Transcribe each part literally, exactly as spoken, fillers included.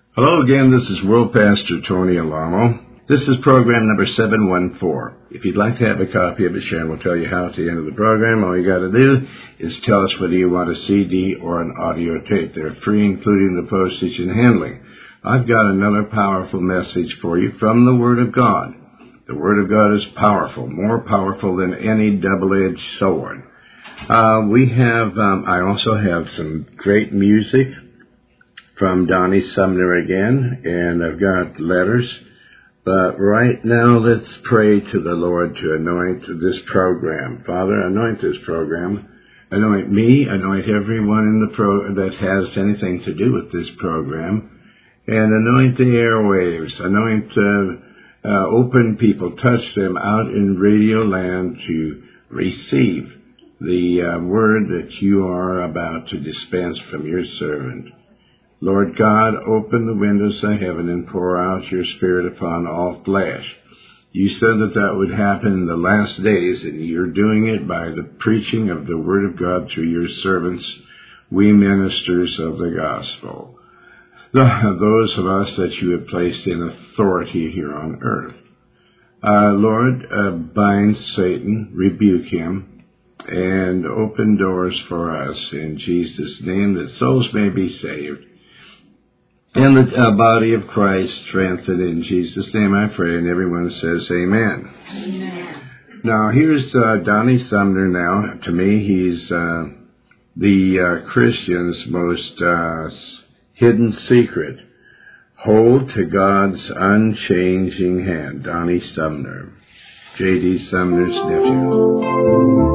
Hello again, this is World Pastor Tony Alamo. This is program number seven one four. If you'd like to have a copy of it, Sharon will tell you how at the end of the program. All you got to do is tell us whether you want a C D or an audio tape. They're free, including the postage and handling. I've got another powerful message for you from the Word of God. The Word of God is powerful, more powerful than any double-edged sword. Uh, we have, um, I also have some great music from Donnie Sumner again, and I've got letters. But right now, let's pray to the Lord to anoint this program. Father, anoint this program. Anoint me, anoint everyone in the pro that has anything to do with this program. And anoint the airwaves. Anoint, uh, uh, open people. Touch them out in radio land to receive the uh, word that you are about to dispense from your servant. Lord God, open the windows of heaven and pour out your Spirit upon all flesh. You said that that would happen in the last days, and you're doing it by the preaching of the Word of God through your servants, we ministers of the gospel, those of us that you have placed in authority here on earth. Uh, Lord, uh, bind Satan, rebuke him, and open doors for us in Jesus' name, that souls may be saved. And the uh, body of Christ strengthened. In Jesus' name I pray, and everyone says amen. Amen. Now, here's uh, Donnie Sumner now. To me, he's uh, the uh, Christian's most uh, hidden secret. Hold to God's unchanging hand. Donnie Sumner, J D Sumner's nephew.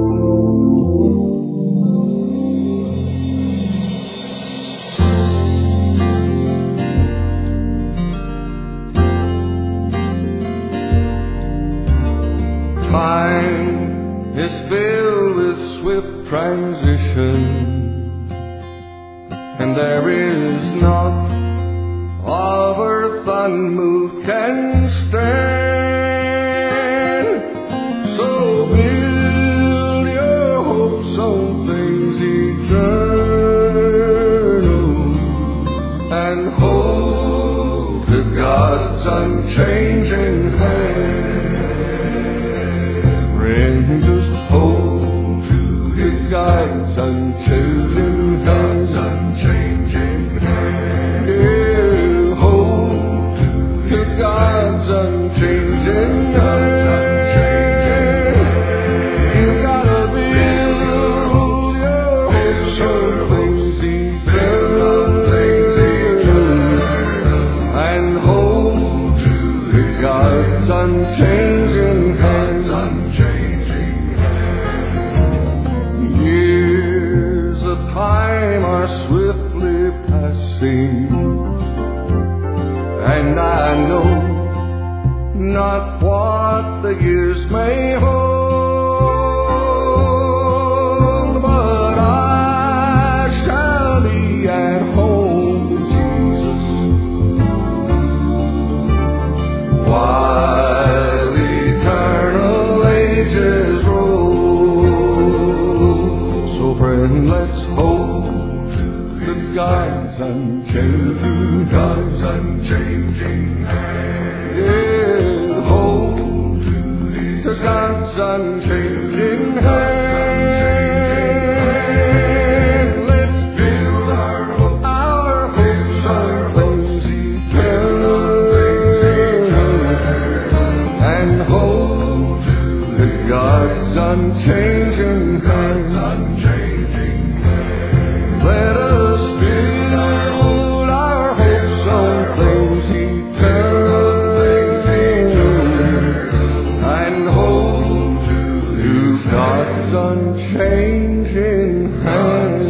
Transition, and there is not of earth unmoved can stand. So build your hopes on things eternal, and hold to God's unchanging hand. Friend, just hold God's unchanging hand, unchanging hand. Yeah, hold to God's unchanging hand. You gotta build your hopes on things eternal, and hold to God's unchanging hand. Time are swiftly passing, and I know not what the years may hold, but I shall be at home with Jesus while eternal ages roll. So friend, let's hold to God's unchanging, God's unchanging hand. Yeah, hold to God's unchanging hand. Let's build our hope, our hopes on things eternal, and hold to God's unchanging hand. Let us build our hopes on things eternal, and hold to God's unchanging hand.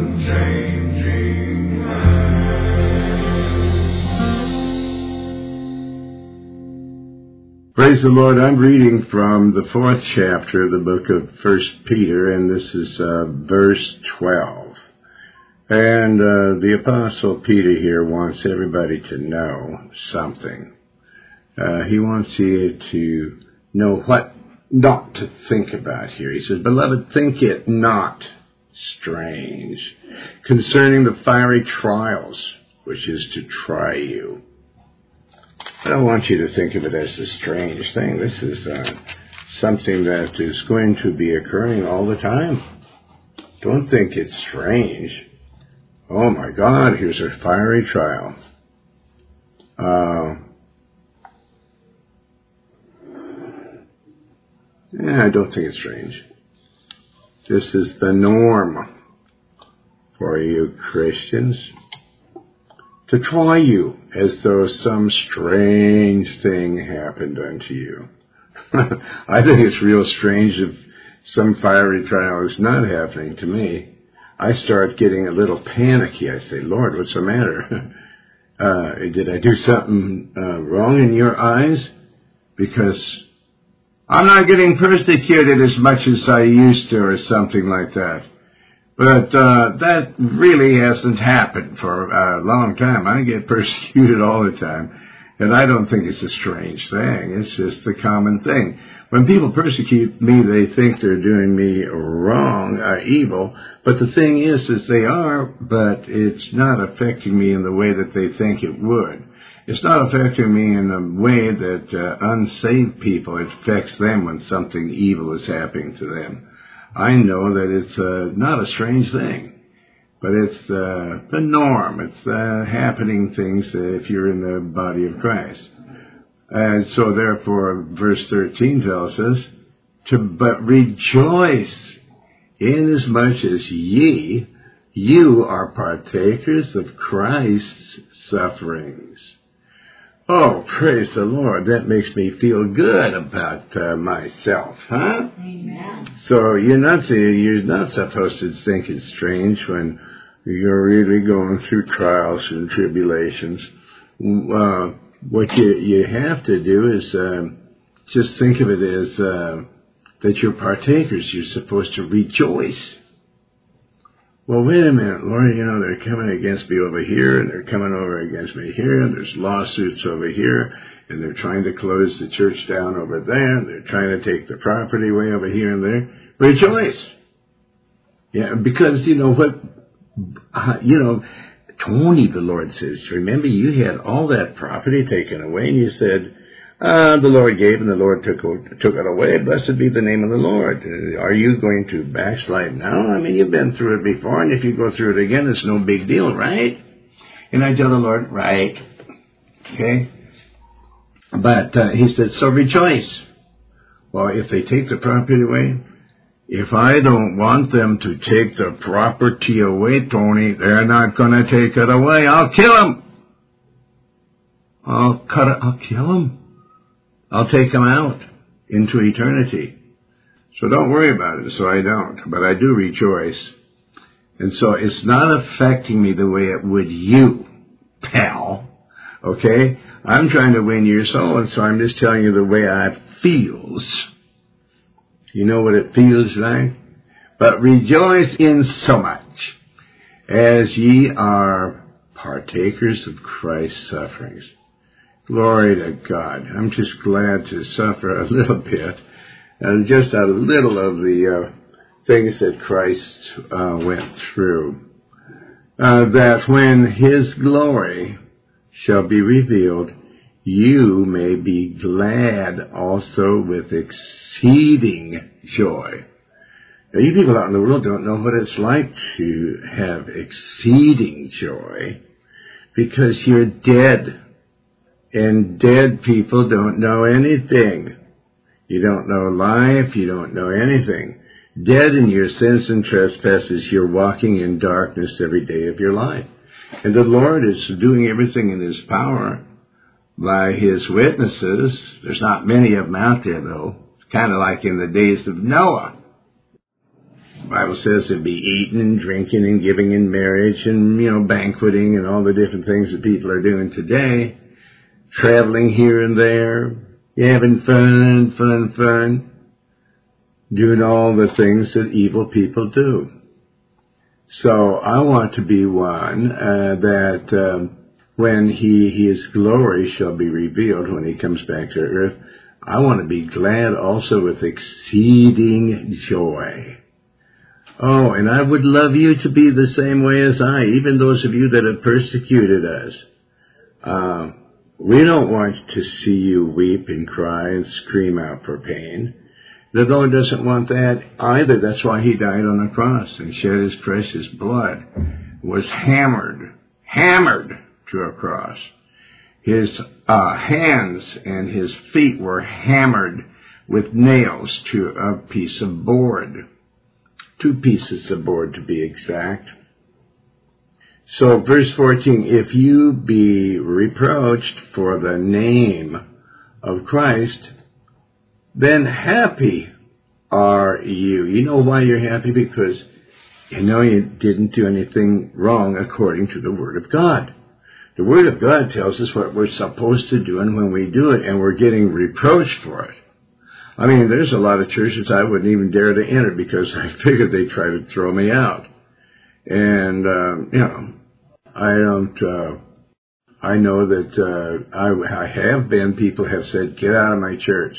Praise the Lord. I'm reading from the fourth chapter of the book of First Peter, and this is uh, verse twelve. And uh, the Apostle Peter here wants everybody to know something. Uh, he wants you to know what not to think about here. He says, "Beloved, think it not strange concerning the fiery trials which is to try you. I don't want you to think of it as a strange thing. This is uh, something that is going to be occurring all the time. Don't think it's strange. Oh my God, here's a fiery trial. Uh, yeah, I don't think it's strange. This is the norm for you Christians, to try you as though some strange thing happened unto you. I think it's real strange if some fiery trial is not happening to me. I start getting a little panicky. I say, Lord, what's the matter? uh, did I do something uh, wrong in your eyes? Because I'm not getting persecuted as much as I used to, or something like that. But uh, that really hasn't happened for a long time. I get persecuted all the time. And I don't think it's a strange thing. It's just the common thing. When people persecute me, they think they're doing me wrong, uh, evil. But the thing is, is they are, but it's not affecting me in the way that they think it would. It's not affecting me in the way that uh, unsaved people, it affects them when something evil is happening to them. I know that it's uh, not a strange thing. But it's uh, the norm. It's the happening things if you're in the body of Christ. And so therefore, verse thirteen tells us, to but rejoice inasmuch as ye, you are partakers of Christ's sufferings. Oh, praise the Lord. That makes me feel good about uh, myself, huh? Amen. So you're not, you're not supposed to think it's strange when you're really going through trials and tribulations. Uh, what you, you have to do is uh, just think of it as uh, that you're partakers. You're supposed to rejoice. Well, wait a minute, Lord, you know, they're coming against me over here, and they're coming over against me here, and there's lawsuits over here, and they're trying to close the church down over there, and they're trying to take the property away over here and there. Rejoice. Yeah, because, you know, what... Uh, you know, Tony, the Lord says, remember you had all that property taken away, and you said, uh, the Lord gave and the Lord took, took it away. Blessed be the name of the Lord. Uh, are you going to backslide now? I mean, you've been through it before, and if you go through it again, it's no big deal, right? And I tell the Lord, right. Okay? But uh, he said, so rejoice. Well, if they take the property away, if I don't want them to take the property away, Tony, they're not going to take it away. I'll kill them. I'll cut it. I'll kill them. I'll take them out into eternity. So don't worry about it. So I don't. But I do rejoice. And so it's not affecting me the way it would you, pal. Okay? I'm trying to win your soul, and so I'm just telling you the way I feels. You know what it feels like? But rejoice in so much as ye are partakers of Christ's sufferings. Glory to God. I'm just glad to suffer a little bit, and just a little of the uh, things that Christ uh, went through. Uh, that when his glory shall be revealed, you may be glad also with exceeding joy. Now, you people out in the world don't know what it's like to have exceeding joy, because you're dead. And dead people don't know anything. You don't know life. You don't know anything. Dead in your sins and trespasses, you're walking in darkness every day of your life. And the Lord is doing everything in his power by his witnesses. There's not many of them out there, though. It's kind of like in the days of Noah. The Bible says there'd be eating and drinking and giving in marriage and, you know, banqueting and all the different things that people are doing today. Traveling here and there, having fun, fun, fun, doing all the things that evil people do. So I want to be one uh, that um, when he his glory shall be revealed, when he comes back to earth, I want to be glad also with exceeding joy. Oh, and I would love you to be the same way as I, even those of you that have persecuted us. Uh, we don't want to see you weep and cry and scream out for pain. The Lord doesn't want that either. That's why he died on the cross and shed his precious blood, was hammered, hammered to a cross. His uh, hands and his feet were hammered with nails to a piece of board. Two pieces of board to be exact. So verse fourteen, if you be reproached for the name of Christ, then happy are you. You know why you're happy? Because you know you didn't do anything wrong according to the Word of God. The Word of God tells us what we're supposed to do, and when we do it, and we're getting reproached for it. I mean, there's a lot of churches I wouldn't even dare to enter because I figured they'd try to throw me out. And, um, you know, I don't, uh, I know that uh, I, I have been, people have said, get out of my church,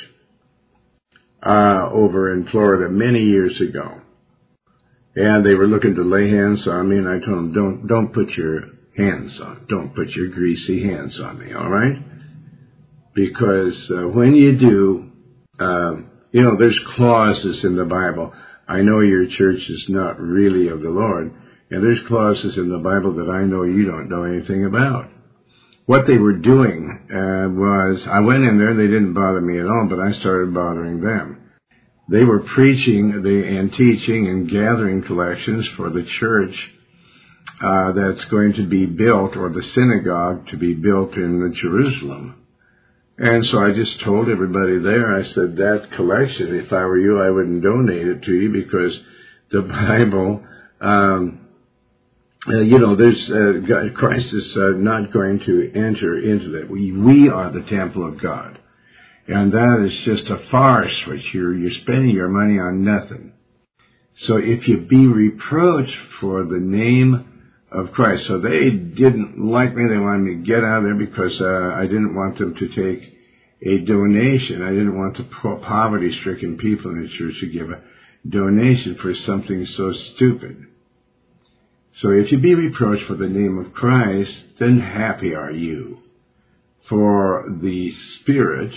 uh, over in Florida many years ago. And they were looking to lay hands on me, and I told them, don't, don't put your hands on, don't put your greasy hands on me, all right? Because uh, when you do, Um, you know, there's clauses in the Bible. I know your church is not really of the Lord, and there's clauses in the Bible that I know you don't know anything about. What they were doing uh, was, I went in there, they didn't bother me at all, but I started bothering them. They were preaching and teaching and gathering collections for the church uh, that's going to be built, or the synagogue to be built in Jerusalem. And so I just told everybody there, I said, that collection, if I were you, I wouldn't donate it to you because the Bible, um, uh, you know, there's uh, Christ is uh, not going to enter into that. We, we are the temple of God. And that is just a farce, which you're, you're spending your money on nothing. So if you be reproached for the name of Christ. So they didn't like me. They wanted me to get out of there because uh, I didn't want them to take a donation. I didn't want the poverty-stricken people in the church to give a donation for something so stupid. So if you be reproached for the name of Christ, then happy are you. For the Spirit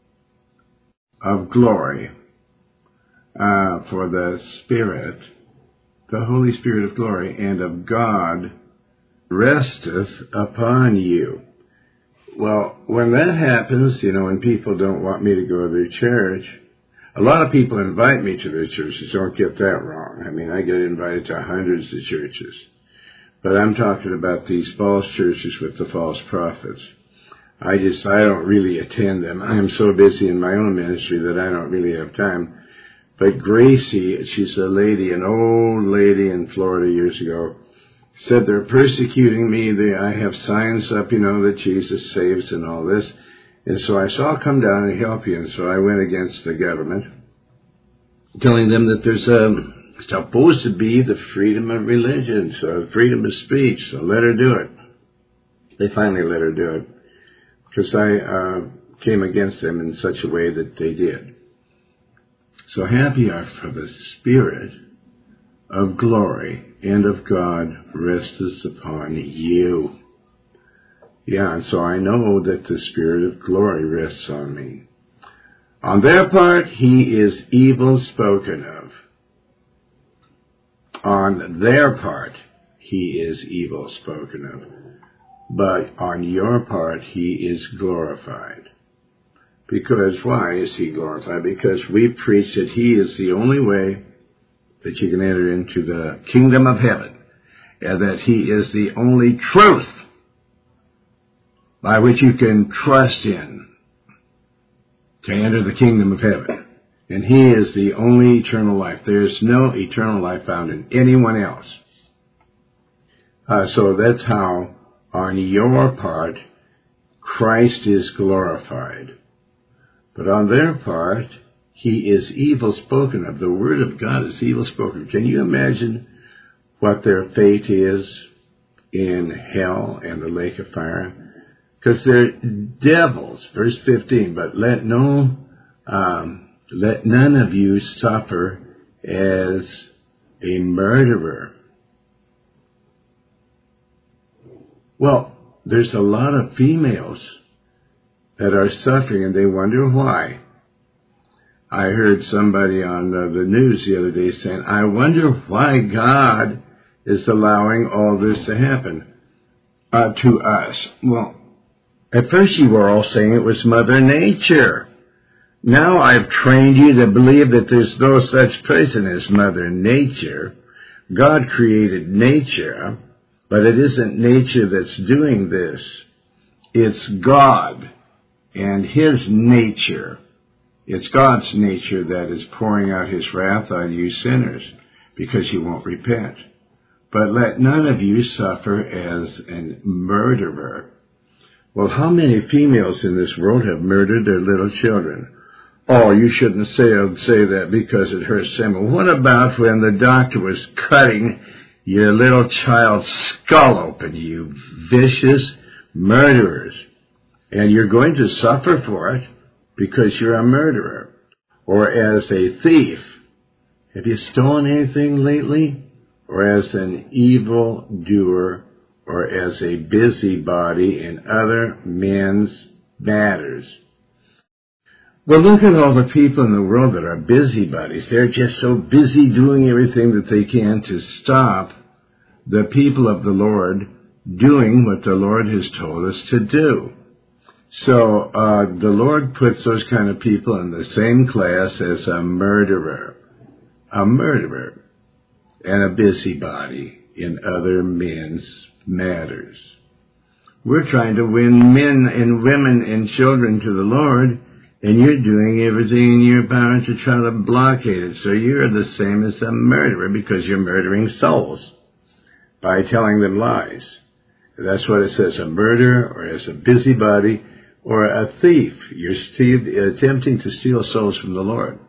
of glory, uh, for the Spirit, the Holy Spirit of glory and of God resteth upon you. Well, when that happens, you know, when people don't want me to go to their church, a lot of people invite me to their churches. Don't get that wrong. I mean, I get invited to hundreds of churches. But I'm talking about these false churches with the false prophets. I just, I don't really attend them. I'm so busy in my own ministry that I don't really have time. But Gracie, she's a lady, an old lady in Florida years ago, said they're persecuting me. They, I have signs up, you know, that Jesus saves and all this. And so I said, I'll come down and help you. And so I went against the government, telling them that there's a, supposed to be the freedom of religion, so freedom of speech, so let her do it. They finally let her do it, because I uh, came against them in such a way that they did. So happy are for the Spirit of glory and of God resteth upon you. Yeah, and so I know that the Spirit of glory rests on me. On their part, he is evil spoken of. On their part, he is evil spoken of. But on your part, he is glorified. Because why is he glorified? Because we preach that he is the only way that you can enter into the kingdom of heaven, and that he is the only truth by which you can trust in to enter the kingdom of heaven. And he is the only eternal life. There is no eternal life found in anyone else. Uh, so that's how, on your part, Christ is glorified. But on their part, he is evil spoken of. The word of God is evil spoken. Can you imagine what their fate is in hell and the lake of fire? Because they're devils. Verse fifteen, but let no, um, let none of you suffer as a murderer. Well, there's a lot of females that are suffering, and they wonder why. I heard somebody on uh, the news the other day saying, I wonder why God is allowing all this to happen uh, to us. Well, at first you were all saying it was Mother Nature. Now I've trained you to believe that there's no such person as Mother Nature. God created nature, but it isn't nature that's doing this. It's God and His nature. It's God's nature that is pouring out His wrath on you sinners because you won't repent. But let none of you suffer as a murderer. Well, how many females in this world have murdered their little children? Oh, you shouldn't say say that because it hurts them. Well, what about when the doctor was cutting your little child's skull open, you vicious murderers? And you're going to suffer for it because you're a murderer. Or as a thief. Have you stolen anything lately? Or as an evil doer, or as a busybody in other men's matters. Well, look at all the people in the world that are busybodies. They're just so busy doing everything that they can to stop the people of the Lord doing what the Lord has told us to do. So uh, the Lord puts those kind of people in the same class as a murderer. A murderer. And a busybody in other men's matters. We're trying to win men and women and children to the Lord, and you're doing everything in your power to try to blockade it. So you're the same as a murderer because you're murdering souls by telling them lies. That's what it says, a murderer or as a busybody or a thief. You're steal, attempting to steal souls from the Lord.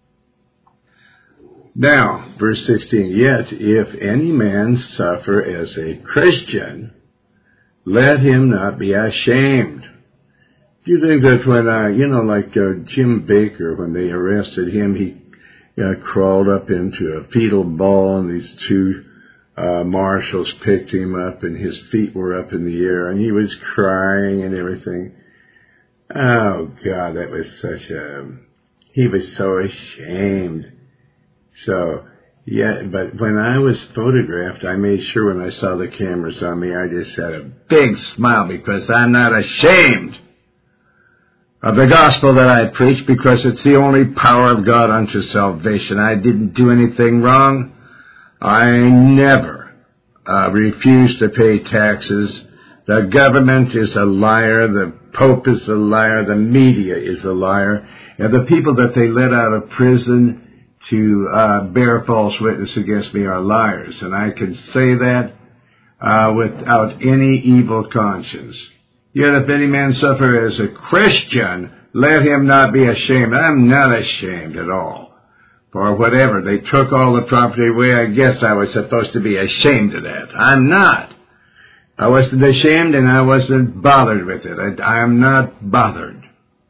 Now, verse sixteen, yet if any man suffer as a Christian, let him not be ashamed. Do you think that when, uh, you know, like uh, Jim Baker, when they arrested him, he uh, crawled up into a fetal ball and these two uh, marshals picked him up and his feet were up in the air and he was crying and everything. Oh, God, that was such a... He was so ashamed. So, yeah, but when I was photographed, I made sure when I saw the cameras on me, I just had a big smile because I'm not ashamed of the gospel that I preach because it's the only power of God unto salvation. I didn't do anything wrong. I never uh, refused to pay taxes. The government is a liar. The Pope is a liar. The media is a liar. And the people that they let out of prison to uh, bear false witness against me are liars. And I can say that uh, without any evil conscience. Yet if any man suffer as a Christian, let him not be ashamed. I'm not ashamed at all. For whatever, they took all the property away, I guess I was supposed to be ashamed of that. I'm not. I wasn't ashamed and I wasn't bothered with it. I, I'm not bothered.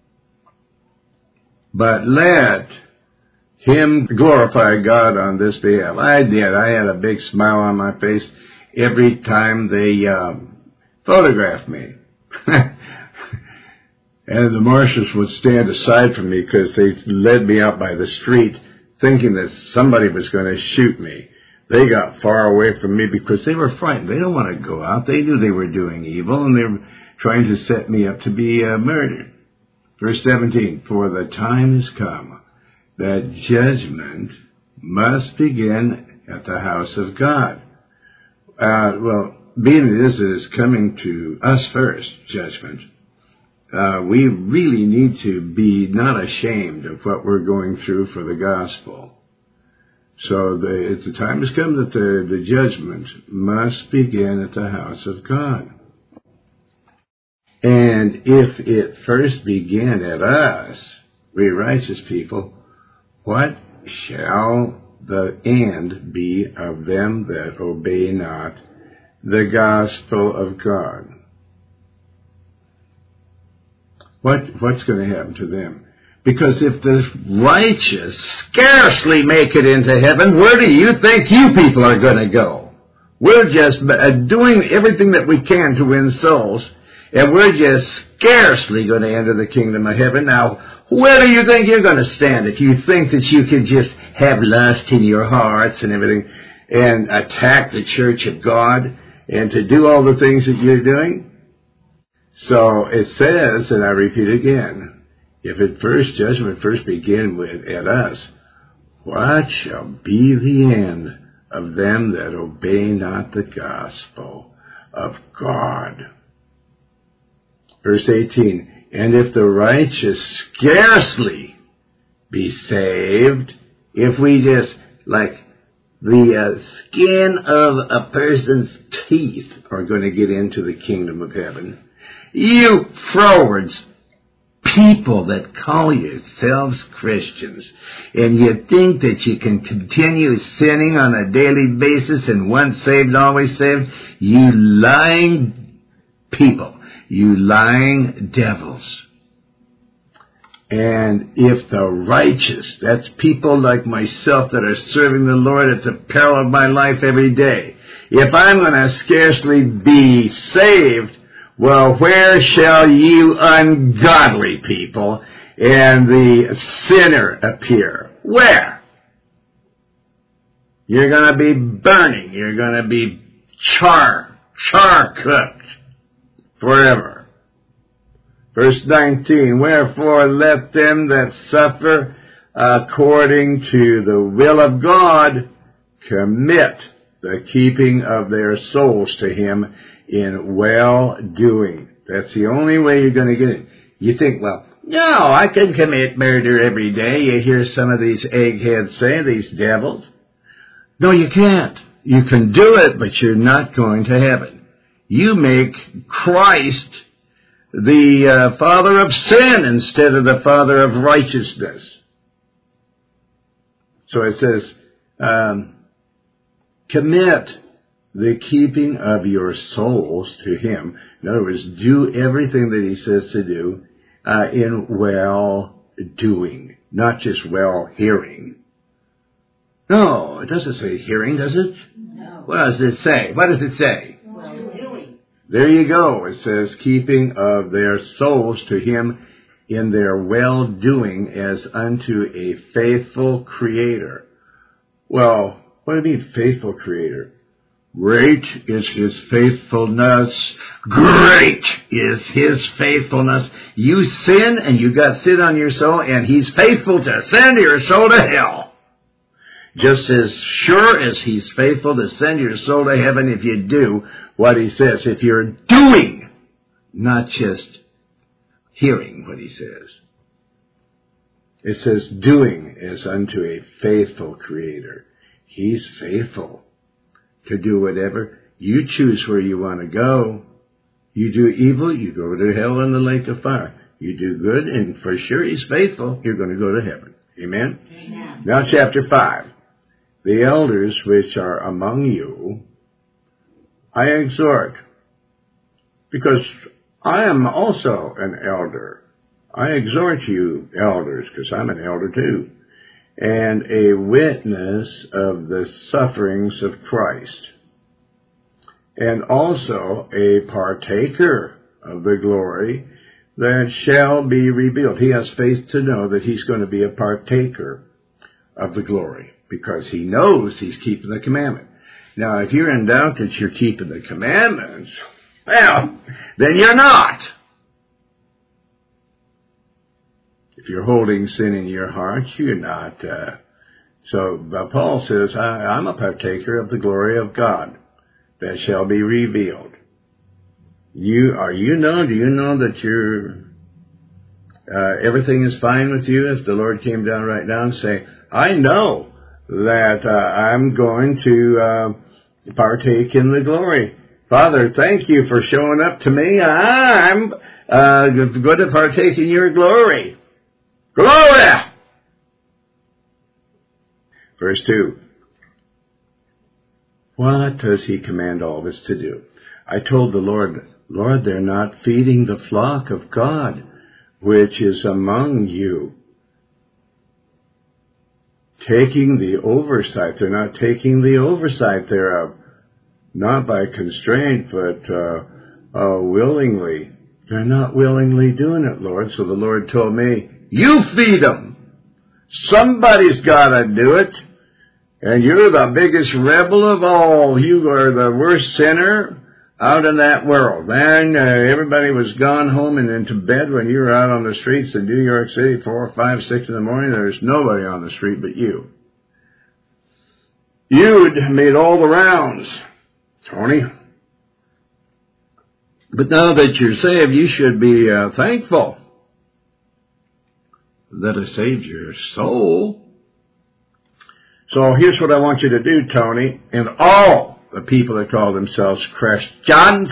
But let him glorify God on this behalf. I did. I had a big smile on my face every time they um, photographed me. And the marshals would stand aside from me because they led me out by the street thinking that somebody was going to shoot me. They got far away from me because they were frightened. They don't want to go out. They knew they were doing evil and they were trying to set me up to be uh, murdered. Verse seventeen, for the time has come that judgment must begin at the house of God. Uh, well, being it is, it is coming to us first, judgment. Uh, we really need to be not ashamed of what we're going through for the gospel. So the, the time has come that the, the judgment must begin at the house of God. And if it first began at us, we righteous people, what shall the end be of them that obey not the gospel of God? What What's going to happen to them? Because if the righteous scarcely make it into heaven, where do you think you people are going to go? We're just doing everything that we can to win souls, and we're just scarcely going to enter the kingdom of heaven. Now, where do you think you're going to stand if you think that you can just have lust in your hearts and everything and attack the church of God and to do all the things that you're doing? So it says, and I repeat again, if at first judgment first begin with at us, what shall be the end of them that obey not the gospel of God? Verse eighteen, and if the righteous scarcely be saved, if we just, like the uh, skin of a person's teeth are going to get into the kingdom of heaven, you froward people that call yourselves Christians, and you think that you can continue sinning on a daily basis and once saved, always saved, you lying people, you lying devils. And if the righteous, that's people like myself that are serving the Lord at the peril of my life every day, if I'm going to scarcely be saved, well, where shall you ungodly people and the sinner appear? Where? You're going to be burning. You're going to be char, char cooked forever. Verse nineteen, wherefore let them that suffer according to the will of God commit the keeping of their souls to Him in well-doing. That's the only way you're going to get it. You think, well, no, I can commit murder every day. You hear some of these eggheads say, these devils. No, you can't. You can do it, but you're not going to heaven. You make Christ the uh, father of sin instead of the father of righteousness. So it says, um, commit the keeping of your souls to Him. In other words, do everything that He says to do uh, in well-doing, not just well-hearing. No, it doesn't say hearing, does it? No. What does it say? What does it say? Well-doing. There you go. It says keeping of their souls to Him in their well-doing as unto a faithful Creator. Well, what do you mean faithful Creator? Great is His faithfulness. Great is His faithfulness. You sin and you got sin on your soul, and He's faithful to send your soul to hell. Just as sure as He's faithful to send your soul to heaven if you do what He says. If you're doing, not just hearing what He says. It says doing as unto a faithful Creator. He's faithful to do whatever. You choose where you want to go. You do evil, you go to hell in the lake of fire. You do good, and for sure He's faithful, you're going to go to heaven. Amen? Amen. Now chapter five. The elders which are among you, I exhort, because I am also an elder. I exhort you, elders, because I'm an elder too, and a witness of the sufferings of Christ, and also a partaker of the glory that shall be revealed. He has faith to know that he's going to be a partaker of the glory, because he knows he's keeping the commandment. Now, if you're in doubt that you're keeping the commandments, well, then you're not. If you're holding sin in your heart, you're not. Uh, so uh, Paul says, I, I'm a partaker of the glory of God that shall be revealed. You are you know? Do you know that you're uh, everything is fine with you? If the Lord came down right now and say, I know that uh, I'm going to uh, partake in the glory. Father, thank you for showing up to me. I'm uh, going to partake in your glory. Glory! Verse two. What does he command all of us to do? I told the Lord, Lord, they're not feeding the flock of God, which is among you. taking the oversight. They're not taking the oversight thereof, not by constraint, but uh, uh, willingly. They're not willingly doing it, Lord. So the Lord told me, you feed them. Somebody's got to do it. And you're the biggest rebel of all. You are the worst sinner out in that world. Man, uh, everybody was gone home and into bed when you were out on the streets in New York City, four, five, six in the morning. There's nobody on the street but you. You'd made all the rounds, Tony. But now that you're saved, you should be uh, thankful that it saved your soul. So here's what I want you to do, Tony, and all the people that call themselves Christians.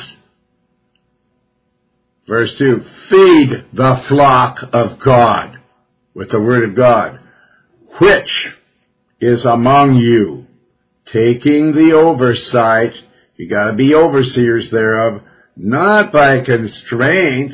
Verse two, feed the flock of God with the word of God, which is among you, taking the oversight. You got to be overseers thereof, not by constraint,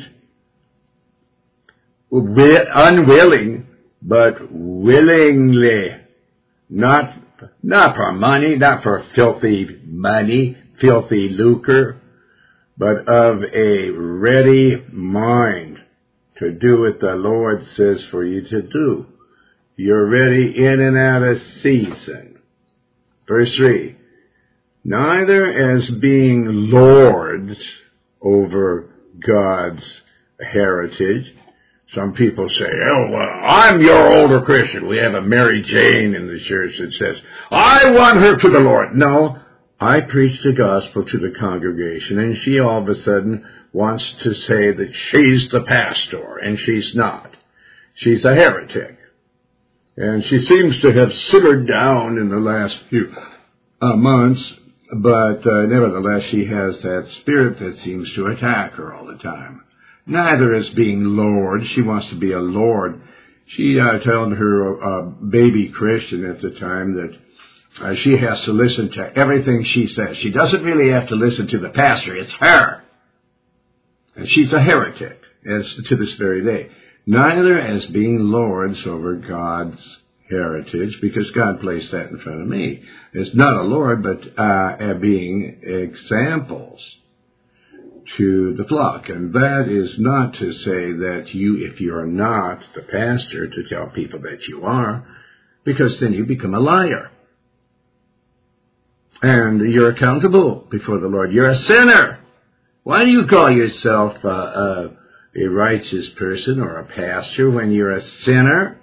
unwilling, but willingly. Not, not for money, not for filthy money, filthy lucre, but of a ready mind to do what the Lord says for you to do. You're ready in and out of season. Verse three, neither as being lords over God's heritage. Some people say, oh, well, I'm your older Christian. We have a Mary Jane in the church that says, I want her to the Lord. No, I preach the gospel to the congregation, and she all of a sudden wants to say that she's the pastor, and she's not. She's a heretic. And she seems to have simmered down in the last few uh, months, but uh, nevertheless she has that spirit that seems to attack her all the time. Neither as being Lord. She wants to be a Lord. She uh, told her uh, baby Christian at the time that uh, she has to listen to everything she says. She doesn't really have to listen to the pastor. It's her. And she's a heretic as to this very day. Neither as being lords over God's heritage, because God placed that in front of me. It's not a Lord, but uh, being examples to the flock. And that is not to say that you, if you're not the pastor, to tell people that you are, because then you become a liar. And you're accountable before the Lord. You're a sinner. Why do you call yourself uh, uh, a righteous person or a pastor when you're a sinner?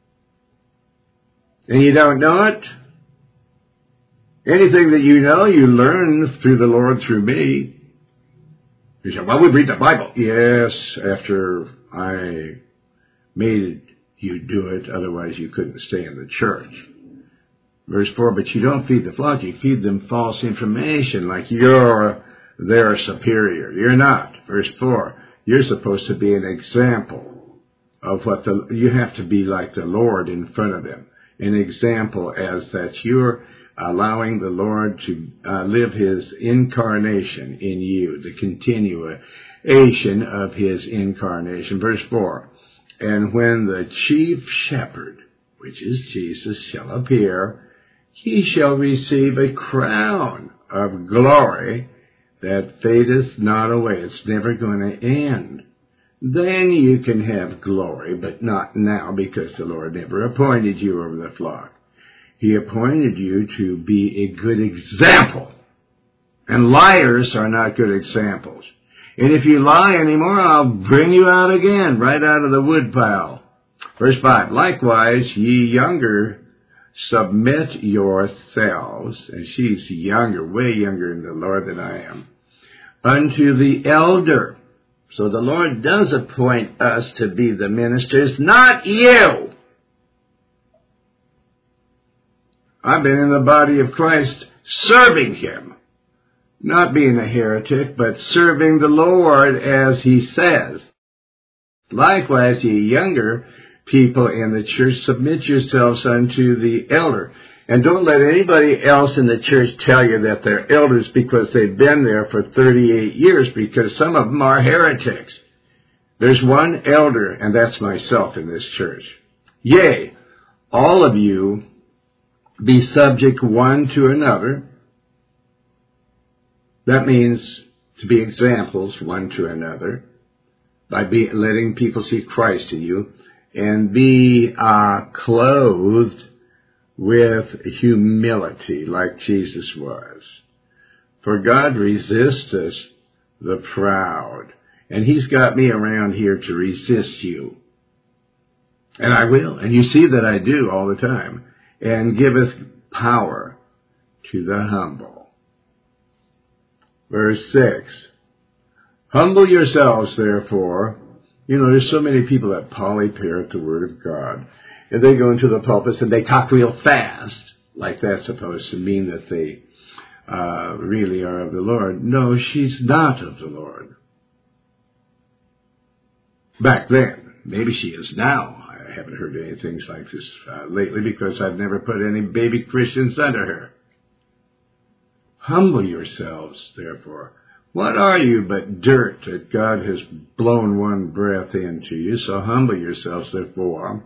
And you don't know it? Anything that you know, you learn through the Lord, through me. You say, well, we read the Bible. Yes, after I made you do it, otherwise you couldn't stay in the church. Verse four, but you don't feed the flock, you feed them false information, like you're their superior. You're not. Verse four, you're supposed to be an example of what the, you have to be like the Lord in front of them. An example as that you're allowing the Lord to uh, live His incarnation in you, the continuation of His incarnation. Verse four, and when the chief shepherd, which is Jesus, shall appear, He shall receive a crown of glory that fadeth not away. It's never going to end. Then you can have glory, but not now, because the Lord never appointed you over the flock. He appointed you to be a good example. And liars are not good examples. And if you lie anymore, I'll bring you out again, right out of the woodpile. Verse five, likewise, ye younger, submit yourselves, and she's younger, way younger in the Lord than I am, unto the elder. So the Lord does appoint us to be the ministers, not you. I've been in the body of Christ serving Him. Not being a heretic, but serving the Lord as He says. Likewise, ye younger people in the church, submit yourselves unto the elder. And don't let anybody else in the church tell you that they're elders because they've been there for thirty-eight years, because some of them are heretics. There's one elder, and that's myself in this church. Yea, all of you be subject one to another. That means to be examples one to another by be, letting people see Christ in you, and be uh, clothed with humility like Jesus was. For God resisteth the proud, and He's got me around here to resist you. And I will, and you see that I do all the time. And giveth power to the humble. Verse six. Humble yourselves, therefore. You know, there's so many people that polyparrot the Word of God. And they go into the pulpits and they talk real fast, like that's supposed to mean that they uh, really are of the Lord. No, she's not of the Lord. Back then. Maybe she is now. I haven't heard any things like this uh, lately because I've never put any baby Christians under her. Humble yourselves, therefore. What are you but dirt that God has blown one breath into you? So humble yourselves, therefore,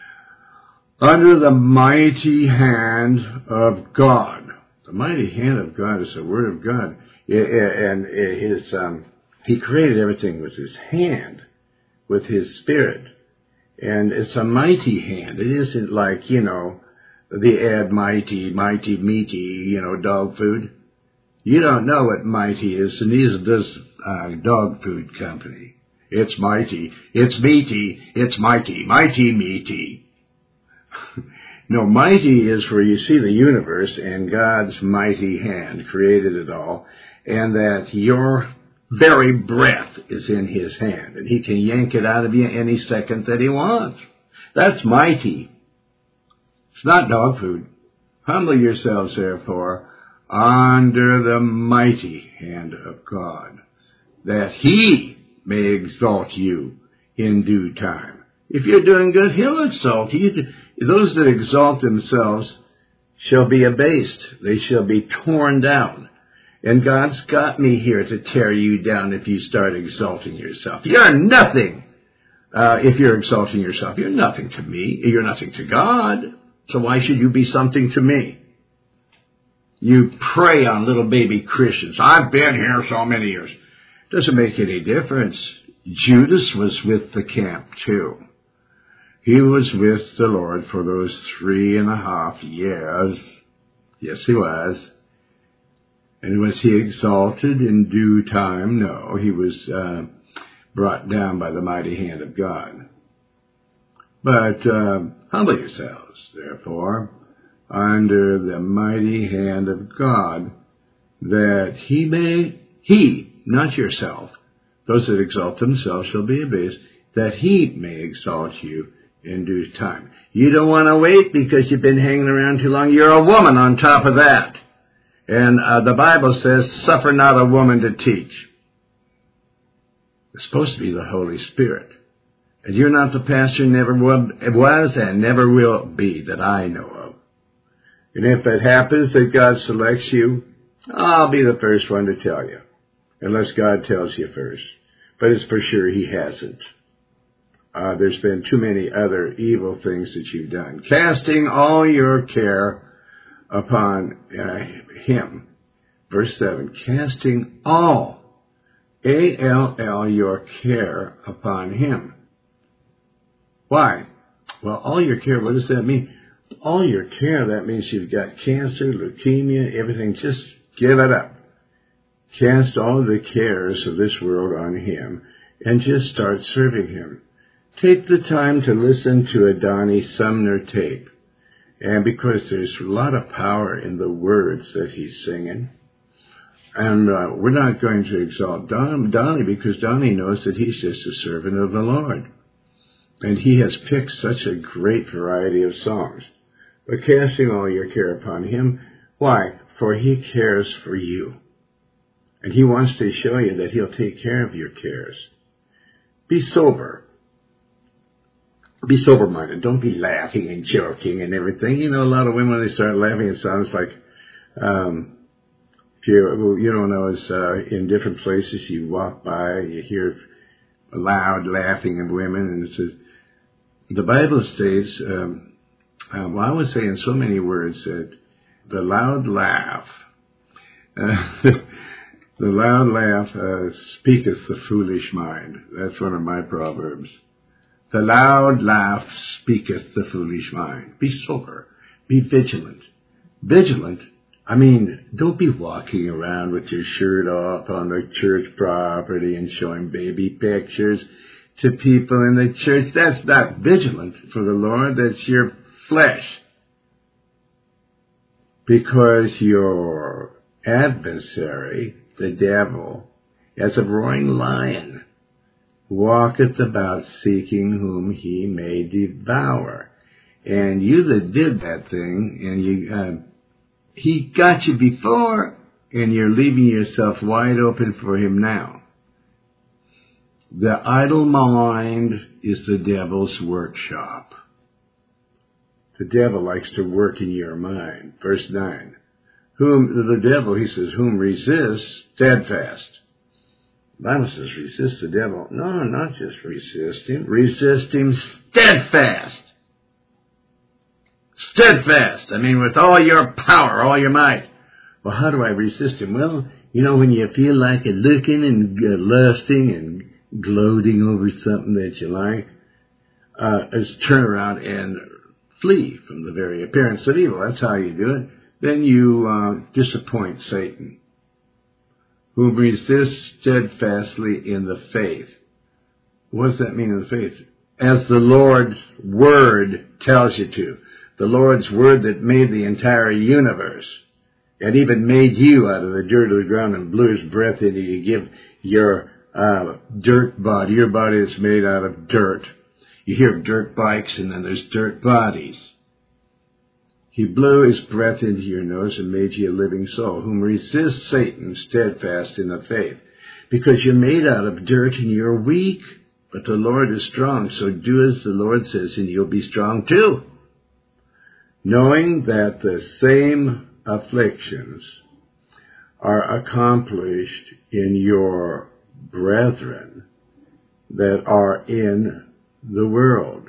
under the mighty hand of God. The mighty hand of God is the Word of God. And his, um, He created everything with His hand, with His Spirit. And it's a mighty hand. It isn't like, you know, the ad mighty, mighty, meaty, you know, dog food. You don't know what mighty is, and neither does uh, dog food company. It's mighty. It's meaty. It's mighty. Mighty, meaty. No, mighty is where you see the universe and God's mighty hand created it all, and that your very breath is in His hand, and He can yank it out of you any second that He wants. That's mighty. It's not dog food. Humble yourselves, therefore, under the mighty hand of God, that He may exalt you in due time. If you're doing good, He'll exalt you. Those that exalt themselves shall be abased. They shall be torn down. And God's got me here to tear you down if you start exalting yourself. You're nothing uh, if you're exalting yourself. You're nothing to me. You're nothing to God. So why should you be something to me? You prey on little baby Christians. I've been here so many years. Doesn't make any difference. Judas was with the camp too. He was with the Lord for those three and a half years. Yes, he was. And was he exalted in due time? No, he was uh, brought down by the mighty hand of God. But uh, humble yourselves, therefore, under the mighty hand of God, that He may, He, not yourself, those that exalt themselves shall be abased, that He may exalt you in due time. You don't want to wait because you've been hanging around too long. You're a woman on top of that. And uh, the Bible says, suffer not a woman to teach. It's supposed to be the Holy Spirit. And you're not the pastor, never was and never will be that I know of. And if it happens that God selects you, I'll be the first one to tell you. Unless God tells you first. But it's for sure He hasn't. Uh, there's been too many other evil things that you've done. Casting all your care upon uh, Him. Verse seven, casting all, A L L, your care upon Him. Why? Well, all your care, what does that mean? All your care, that means you've got cancer, leukemia, everything. Just give it up. Cast all the cares of this world on Him and just start serving Him. Take the time to listen to a Donnie Sumner tape. And because there's a lot of power in the words that he's singing. And uh, we're not going to exalt Don, Donnie because Donnie knows that he's just a servant of the Lord. And he has picked such a great variety of songs. But casting all your care upon Him, why? For He cares for you. And He wants to show you that He'll take care of your cares. Be sober. Be sober-minded. Don't be laughing and joking and everything. You know, a lot of women, when they start laughing, it sounds like, um, if you, you don't know, it's, uh, in different places you walk by, you hear loud laughing of women, and it says, the Bible states, um, Uh, well, I would say in so many words that the loud laugh, uh, the loud laugh uh, speaketh the foolish mind. That's one of my proverbs. The loud laugh speaketh the foolish mind. Be sober. Be vigilant. Vigilant? I mean, don't be walking around with your shirt off on the church property and showing baby pictures to people in the church. That's not vigilant for the Lord. That's your flesh. Because your adversary, the devil, as a roaring lion, walketh about seeking whom he may devour. And you that did that thing, and you, uh, he got you before, and you're leaving yourself wide open for him now. The idle mind is the devil's workshop. The devil likes to work in your mind. Verse nine. Whom, the devil, he says, whom resists, steadfast. The Bible says resist the devil. No, not just resist him. Resist him steadfast. Steadfast. I mean, with all your power, all your might. Well, how do I resist him? Well, you know, when you feel like it, looking and uh, lusting and gloating over something that you like, uh, is turn around and flee from the very appearance of evil. That's how you do it. Then you uh, disappoint Satan, who resists steadfastly in the faith. What does that mean in the faith? As the Lord's word tells you to. The Lord's word that made the entire universe and even made you out of the dirt of the ground and blew his breath into you. Give your uh, dirt body, your body is made out of dirt. You hear dirt bikes and then there's dirt bodies. He blew his breath into your nose and made you a living soul, whom resists Satan steadfast in the faith. Because you're made out of dirt and you're weak, but the Lord is strong. So do as the Lord says and you'll be strong too. Knowing that the same afflictions are accomplished in your brethren that are in the world.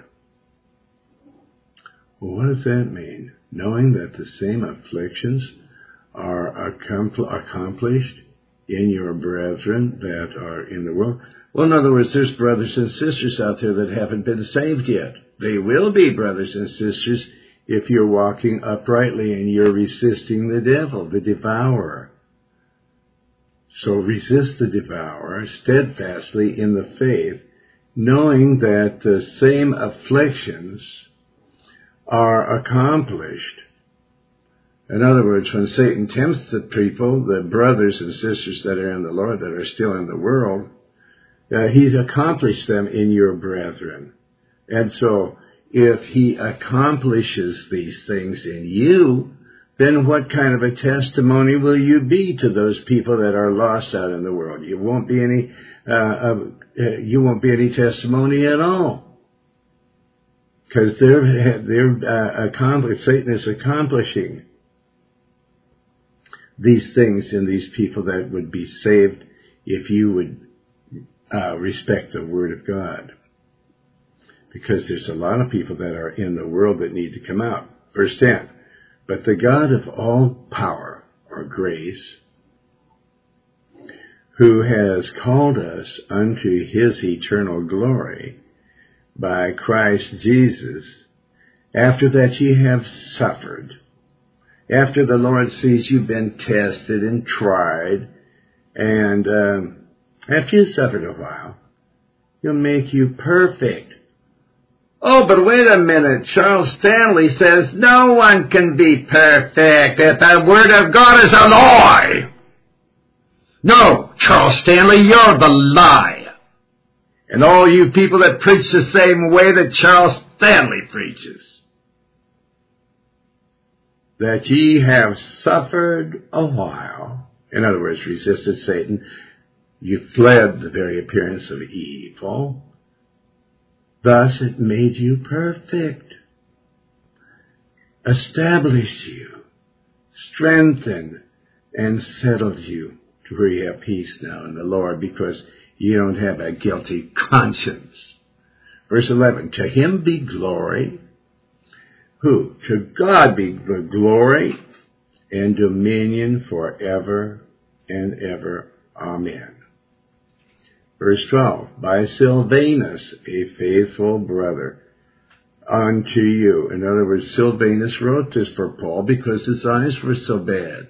Well, what does that mean? Knowing that the same afflictions are accomplished in your brethren that are in the world. Well, in other words, there's brothers and sisters out there that haven't been saved yet. They will be brothers and sisters if you're walking uprightly and you're resisting the devil, the devourer. So resist the devourer steadfastly in the faith, knowing that the same afflictions are accomplished. In other words, when Satan tempts the people, the brothers and sisters that are in the Lord, that are still in the world, uh, he's accomplished them in your brethren. And so, if he accomplishes these things in you, then what kind of a testimony will you be to those people that are lost out in the world? You won't be any, uh, uh, you won't be any testimony at all. Because they're, they're, uh, accomplished, Satan is accomplishing these things in these people that would be saved if you would, uh, respect the Word of God. Because there's a lot of people that are in the world that need to come out. Verse ten, but the God of all power, or grace, who has called us unto his eternal glory by Christ Jesus, after that ye have suffered, after the Lord sees you've been tested and tried, and um, after you've suffered a while, he'll make you perfect. Oh, but wait a minute. Charles Stanley says no one can be perfect, that the Word of God is a lie. No, Charles Stanley, you're the lie. And all you people that preach the same way that Charles Stanley preaches. That ye have suffered a while. In other words, resisted Satan. You fled the very appearance of evil. Thus it made you perfect, established you, strengthened, and settled you to where you have peace now in the Lord, because you don't have a guilty conscience. Verse eleven, to him be glory Who? To God be the glory and dominion forever and ever. Amen. Verse twelve, by Silvanus, a faithful brother, unto you. In other words, Silvanus wrote this for Paul because his eyes were so bad.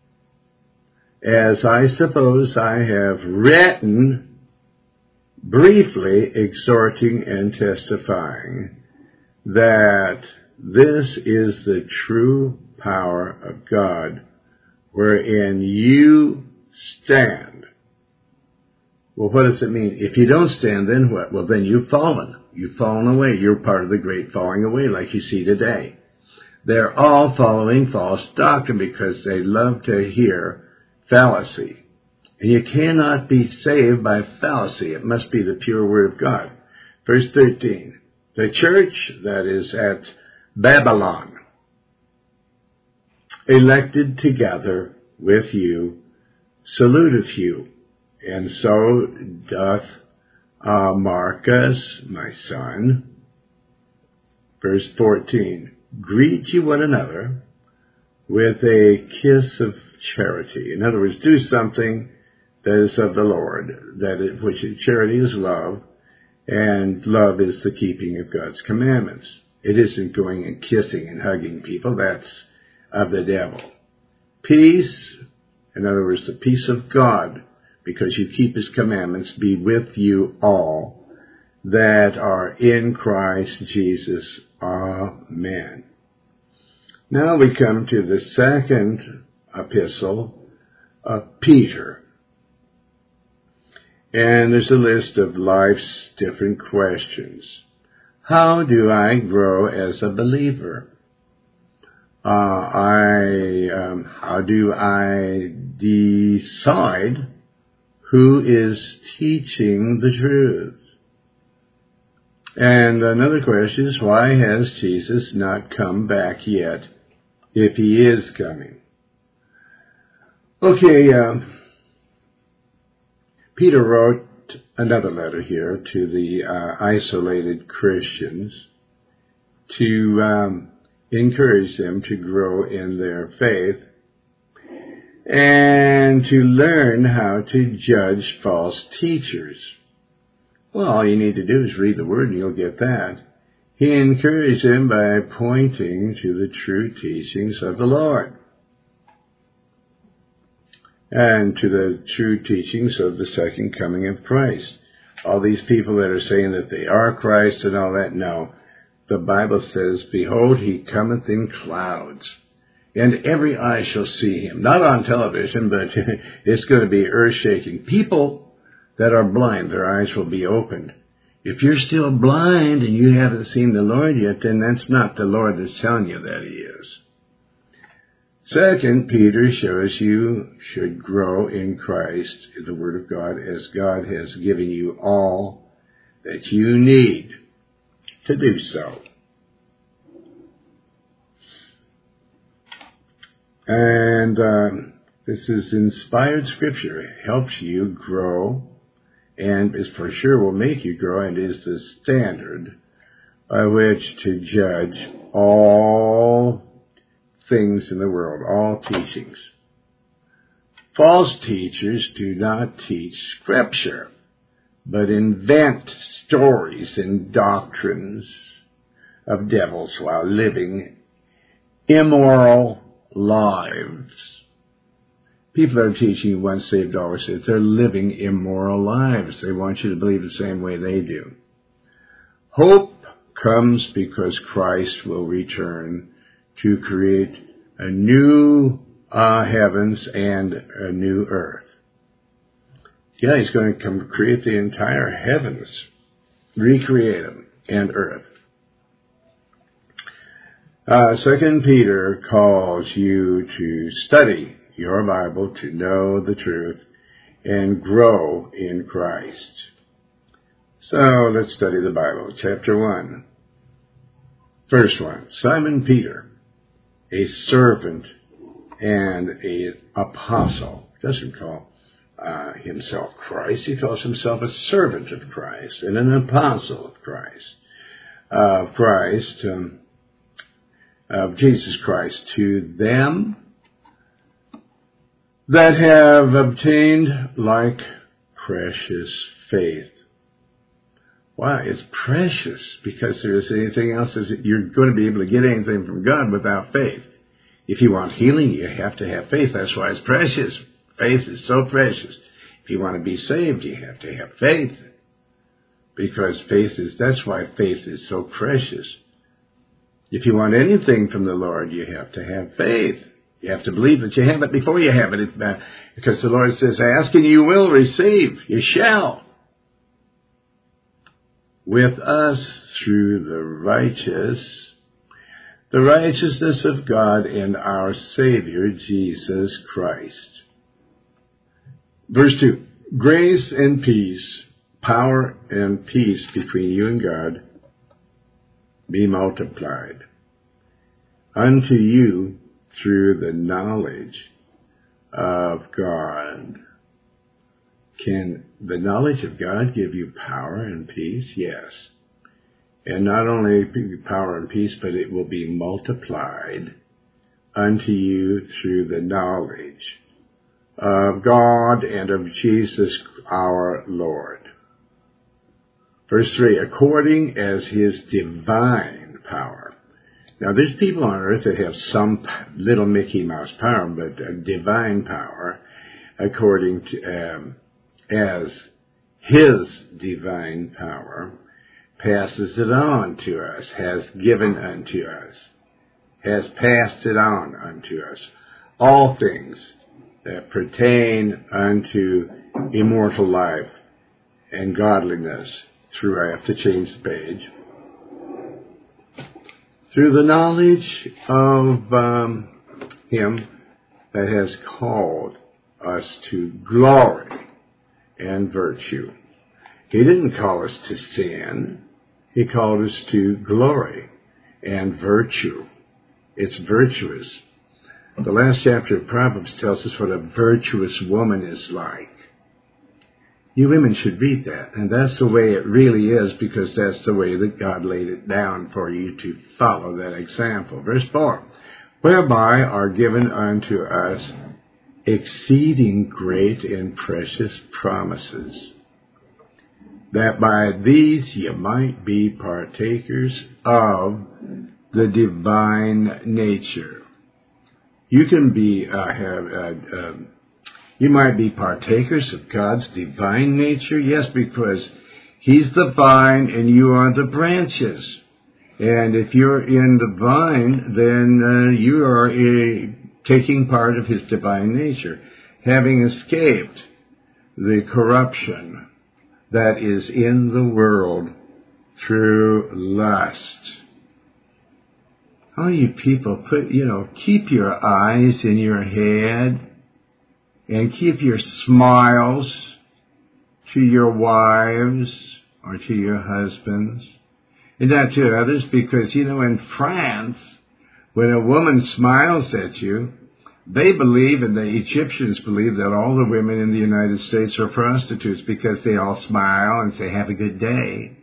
As I suppose I have written, briefly exhorting and testifying that this is the true power of God, wherein you stand. Well, what does it mean? If you don't stand, then what? Well, then you've fallen. You've fallen away. You're part of the great falling away like you see today. They're all following false doctrine because they love to hear fallacy. And you cannot be saved by fallacy. It must be the pure word of God. Verse thirteen, the church that is at Babylon, elected together with you, saluteth you, and so doth uh, Marcus, my son. Verse fourteen, greet you one another with a kiss of charity. In other words, do something that is of the Lord, that it, which charity is love, and love is the keeping of God's commandments. It isn't going and kissing and hugging people. That's of the devil. Peace, in other words, the peace of God, because you keep his commandments, be with you all that are in Christ Jesus. Amen. Now we come to the second epistle of Peter. And there's a list of life's different questions. How do I grow as a believer? Uh, I um, how do I decide who is teaching the truth? And another question is, why has Jesus not come back yet, if he is coming? Okay, uh, Peter wrote another letter here to the uh, isolated Christians to um, encourage them to grow in their faith and to learn how to judge false teachers. Well, all you need to do is read the Word and you'll get that. He encouraged them by pointing to the true teachings of the Lord and to the true teachings of the second coming of Christ. All these people that are saying that they are Christ and all that, no. The Bible says, behold, he cometh in clouds, and every eye shall see him. Not on television, but it's going to be earth-shaking. People that are blind, their eyes will be opened. If you're still blind and you haven't seen the Lord yet, then that's not the Lord that's telling you that he is. Second, Peter shows you should grow in Christ, the Word of God, as God has given you all that you need to do so. And um, this is inspired Scripture. It helps you grow, and is for sure will make you grow, and is the standard by which to judge all things in the world, all teachings. False teachers do not teach Scripture, but invent stories and doctrines of devils while living immoral lives. People are teaching once saved, always saved. They're living immoral lives. They want you to believe the same way they do. Hope comes because Christ will return to create a new uh, heavens and a new earth. Yeah, he's going to come create the entire heavens, recreate them, and earth. Uh, Second Peter calls you to study your Bible, to know the truth, and grow in Christ. So let's study the Bible. Chapter one. First one, Simon Peter, a servant and an apostle. He doesn't call uh, himself Christ. He calls himself a servant of Christ and an apostle of Christ. Uh, of Christ, um, of Jesus Christ, to them that have obtained like precious faith. Wow, it's precious, because there is anything else, is you're going to be able to get anything from God without faith. If you want healing, you have to have faith. That's why it's precious. Faith is so precious. If you want to be saved, you have to have faith. Because faith is, that's why faith is so precious. If you want anything from the Lord, you have to have faith. You have to believe that you have it before you have it. it uh, because the Lord says, ask and you will receive. You shall. With us through the righteous, the righteousness of God and our Savior, Jesus Christ. Verse two, grace and peace, power and peace between you and God be multiplied unto you through the knowledge of God. Can the knowledge of God give you power and peace? Yes. And not only power and peace, but it will be multiplied unto you through the knowledge of God and of Jesus our Lord. Verse three, according as his divine power. Now, there's people on earth that have some little Mickey Mouse power, but a divine power, according to, um, as his divine power, passes it on to us, has given unto us, has passed it on unto us. All things that pertain unto immortal life and godliness through, I have to change the page, through the knowledge of um, him that has called us to glory and virtue. He didn't call us to sin. He called us to glory and virtue. It's virtuous. The last chapter of Proverbs tells us what a virtuous woman is like. You women should read that, and that's the way it really is, because that's the way that God laid it down for you to follow that example. Verse four, whereby are given unto us exceeding great and precious promises, that by these ye might be partakers of the divine nature. You can be, uh, have, uh, uh, you might be partakers of God's divine nature. Yes, because he's the vine and you are the branches. And if you're in the vine, then uh, you are a, taking part of his divine nature, having escaped the corruption that is in the world through lust. Oh, you people, put, you know, keep your eyes in your head and keep your smiles to your wives or to your husbands and not to others, because, you know, in France, when a woman smiles at you, they believe, and the Egyptians believe, that all the women in the United States are prostitutes, because they all smile and say, have a good day.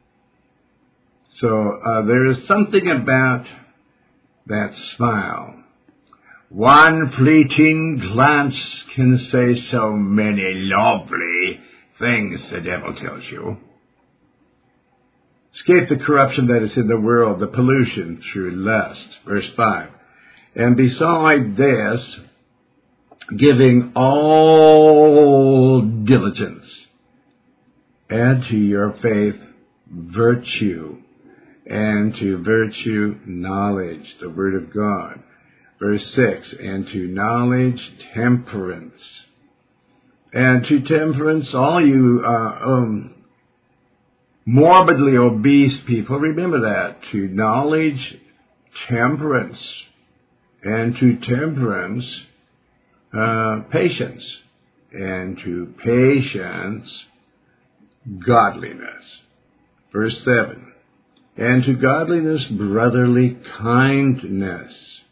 So uh, there is something about that smile. One fleeting glance can say so many lovely things, the devil tells you. Escape the corruption that is in the world, the pollution through lust. Verse five. And beside this, giving all diligence, add to your faith virtue, and to virtue knowledge, the word of God. Verse six, and to knowledge temperance. And to temperance, all you uh, um, morbidly obese people, remember that. To knowledge temperance. And to temperance, uh, patience. And to patience, godliness. Verse seven. And to godliness, brotherly kindness.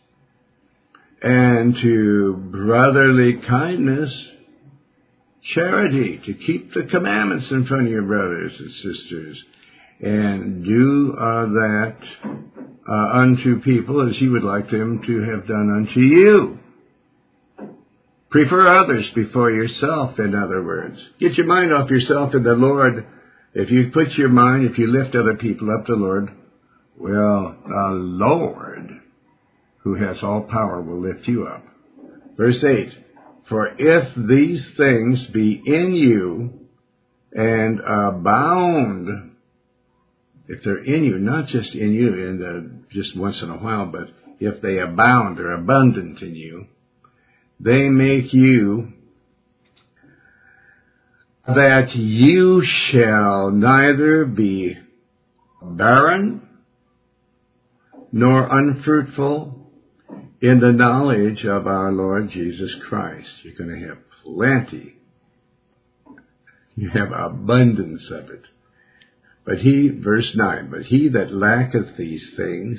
And to brotherly kindness, charity, to keep the commandments in front of your brothers and sisters. And do uh, that uh, unto people as you would like them to have done unto you. Prefer others before yourself, in other words. Get your mind off yourself and the Lord. If you put your mind, if you lift other people up to the Lord, well, the Lord, who has all power, will lift you up. Verse eight, for if these things be in you and abound, if they're in you, not just in you, in the, just once in a while, but if they abound, they're abundant in you, they make you that you shall neither be barren nor unfruitful in the knowledge of our Lord Jesus Christ. You're going to have plenty. You have abundance of it. But he, verse nine, but he that lacketh these things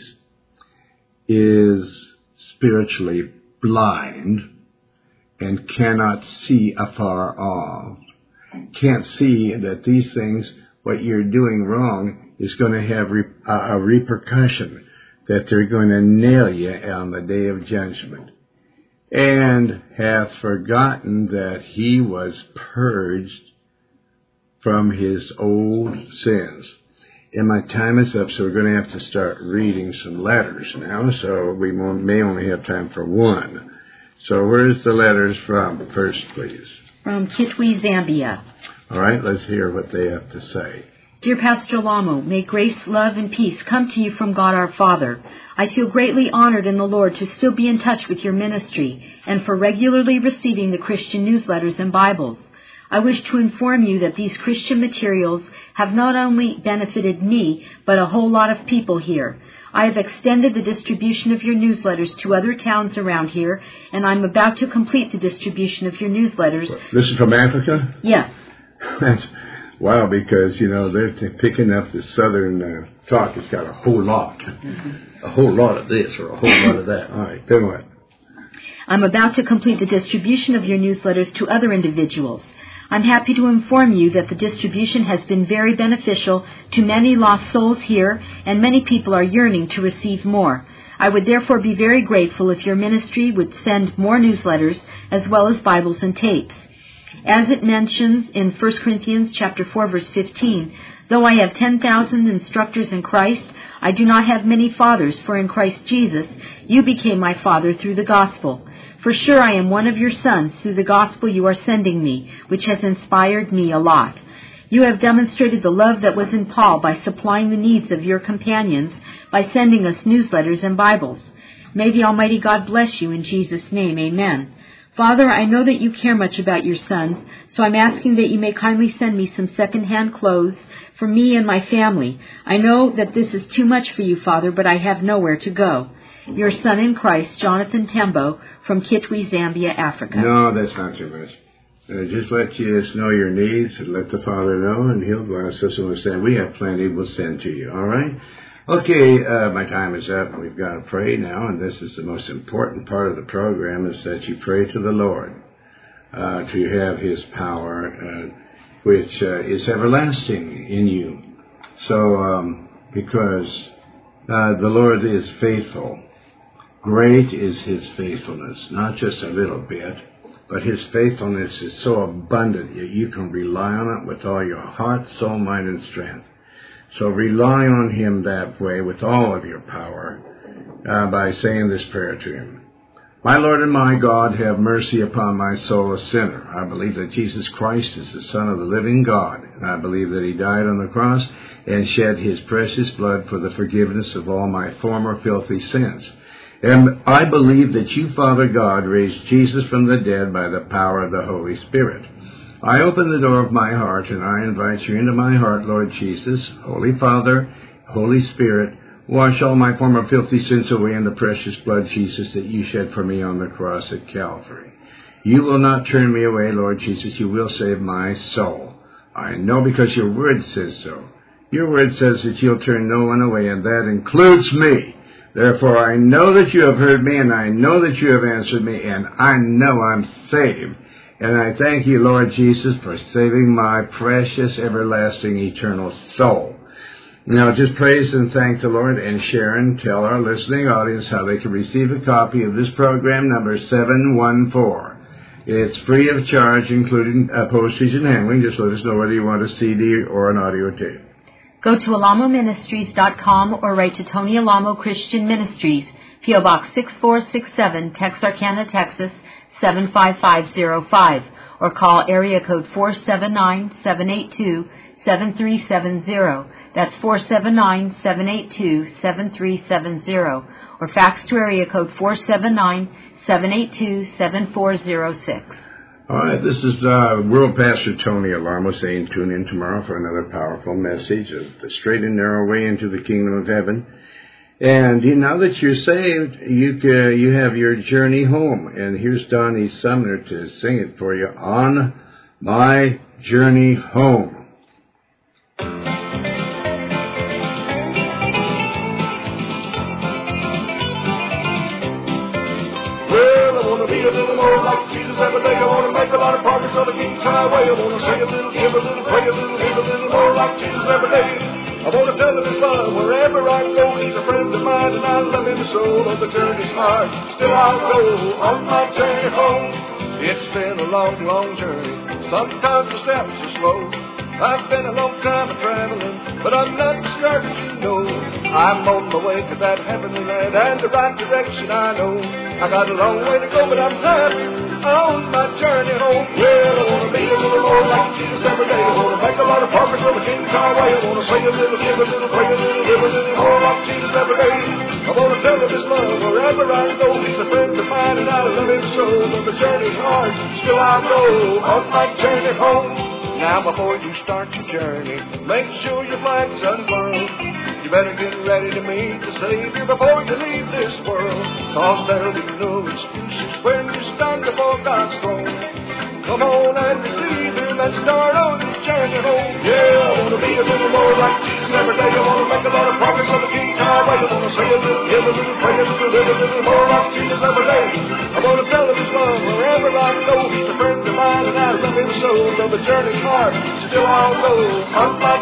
is spiritually blind and cannot see afar off. Can't see that these things, what you're doing wrong, is going to have re- a repercussion, that they're going to nail you on the day of judgment. And hath forgotten that he was purged from his old sins. And my time is up, so we're going to have to start reading some letters now, so we may only have time for one. So where's the letters from first, please? From Kitwe, Zambia. All right, let's hear what they have to say. Dear Pastor Lamo, may grace, love, and peace come to you from God our Father. I feel greatly honored in the Lord to still be in touch with your ministry and for regularly receiving the Christian newsletters and Bibles. I wish to inform you that these Christian materials have not only benefited me, but a whole lot of people here. I have extended the distribution of your newsletters to other towns around here, and I'm about to complete the distribution of your newsletters. This is from Africa? Yes. That's wow, because, you know, they're t- picking up the southern uh, talk. It's got a whole lot. Mm-hmm. A whole lot of this or a whole lot of that. All right, then what? I'm about to complete the distribution of your newsletters to other individuals. I'm happy to inform you that the distribution has been very beneficial to many lost souls here, and many people are yearning to receive more. I would therefore be very grateful if your ministry would send more newsletters as well as Bibles and tapes. As it mentions in First Corinthians chapter four, verse fifteen, though I have ten thousand instructors in Christ, I do not have many fathers, for in Christ Jesus you became my father through the gospel. For sure I am one of your sons through the gospel you are sending me, which has inspired me a lot. You have demonstrated the love that was in Paul by supplying the needs of your companions by sending us newsletters and Bibles. May the Almighty God bless you in Jesus' name, amen. Father, I know that you care much about your sons, so I'm asking that you may kindly send me some second-hand clothes for me and my family. I know that this is too much for you, Father, but I have nowhere to go. Your son in Christ, Jonathan Tembo, from Kitwe, Zambia, Africa. No, that's not too much. Uh, just let you just know your needs and let the Father know, and He'll bless us. And we'll say, we have plenty, we'll send to you. All right? Okay, uh, my time is up. We've got to pray now, and this is the most important part of the program, is that you pray to the Lord uh, to have His power, uh, which uh, is everlasting in you. So, um, because uh, the Lord is faithful. Great is His faithfulness, not just a little bit, but His faithfulness is so abundant that you can rely on it with all your heart, soul, mind, and strength. So rely on Him that way with all of your power uh, by saying this prayer to Him. My Lord and my God, have mercy upon my soul, a sinner. I believe that Jesus Christ is the Son of the living God, and I believe that He died on the cross and shed His precious blood for the forgiveness of all my former filthy sins. And I believe that you, Father God, raised Jesus from the dead by the power of the Holy Spirit. I open the door of my heart, and I invite you into my heart, Lord Jesus. Holy Father, Holy Spirit, wash all my former filthy sins away in the precious blood, Jesus, that you shed for me on the cross at Calvary. You will not turn me away, Lord Jesus. You will save my soul. I know because your word says so. Your word says that you'll turn no one away, and that includes me. Therefore, I know that you have heard me, and I know that you have answered me, and I know I'm saved. And I thank you, Lord Jesus, for saving my precious, everlasting, eternal soul. Now, just praise and thank the Lord, and Sharon, tell our listening audience how they can receive a copy of this program, number seven one four. It's free of charge, including uh, postage and handling. Just let us know whether you want a C D or an audio tape. Go to alamo ministries dot com or write to Tony Alamo Christian Ministries, P O Box six four six seven, Texarkana, Texas, seven five five zero five, or call area code four seven nine, seven eight two, seven three seven zero. That's four seven nine, seven eight two, seven three seven zero. Or fax to area code four seven nine, seven eight two, seven four zero six. All right, this is uh, World Pastor Tony Alamo saying tune in tomorrow for another powerful message of the straight and narrow way into the kingdom of heaven. And you, now that you're saved, you uh, you have your journey home. And here's Donnie Sumner to sing it for you, On My Journey Home. A little more like Jesus every day. I want to make a lot of progress on the King's Highway. I want to sing a little, give a little, pray a little, live a little more like Jesus every day. I want to tell him his love wherever I go. He's a friend of mine and I love him so. Though the journey's hard, still I'll go on my journey home. It's been a long, long journey. Sometimes the steps are slow. I've been a long time a traveling, but I'm not discouraged, you know. I'm on my way to that heavenly land and the right direction I know. I got a long way to go, but I'm happy on my journey home. Well, I want to be a little more like Jesus every day. I want to make a lot of progress on the King's Highway. I want to sing a little, give a little, pray a little, live a little more like Jesus every day. I want to tell him his love wherever I go. He's a friend of mine and I love him so. Though the journey's hard, still I'll go on my journey home. Now before you start your journey, make sure your flag's unfurled. You better get ready to meet the Savior before you leave this world. Cause there'll be no excuses when you stand before God's throne. Come on and receive him and start on your journey home. Yeah, I want to be a little more like Jesus every day. I want to make a lot of progress on the King's Highway. I want to sing a little, give a little, pray a little, live a little more like Jesus every day. I want to tell him his love wherever I go. He's a friend of mine and I love him so. Though the journey's hard, still I'll go on my